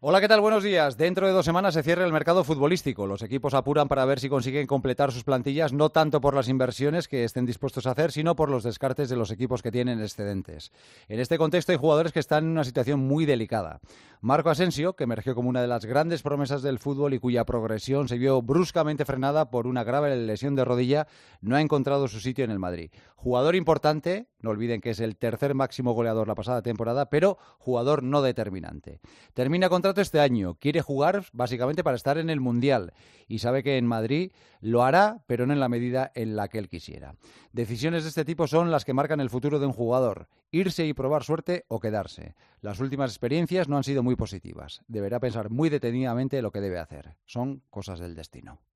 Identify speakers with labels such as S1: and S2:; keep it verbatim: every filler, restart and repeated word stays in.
S1: Hola, ¿qué tal? Buenos días. Dentro de dos semanas se cierra el mercado futbolístico. Los equipos apuran para ver si consiguen completar sus plantillas, no tanto por las inversiones que estén dispuestos a hacer, sino por los descartes de los equipos que tienen excedentes. En este contexto hay jugadores que están en una situación muy delicada. Marco Asensio, que emergió como una de las grandes promesas del fútbol y cuya progresión se vio bruscamente frenada por una grave lesión de rodilla, no ha encontrado su sitio en el Madrid. Jugador importante, no olviden que es el tercer máximo goleador la pasada temporada, pero jugador no determinante. Termina contrato este año, quiere jugar básicamente para estar en el Mundial y sabe que en Madrid lo hará, pero no en la medida en la que él quisiera. Decisiones de este tipo son las que marcan el futuro de un jugador, irse y probar suerte o quedarse. Las últimas experiencias no han sido muy positivas. Deberá pensar muy detenidamente lo que debe hacer. Son cosas del destino.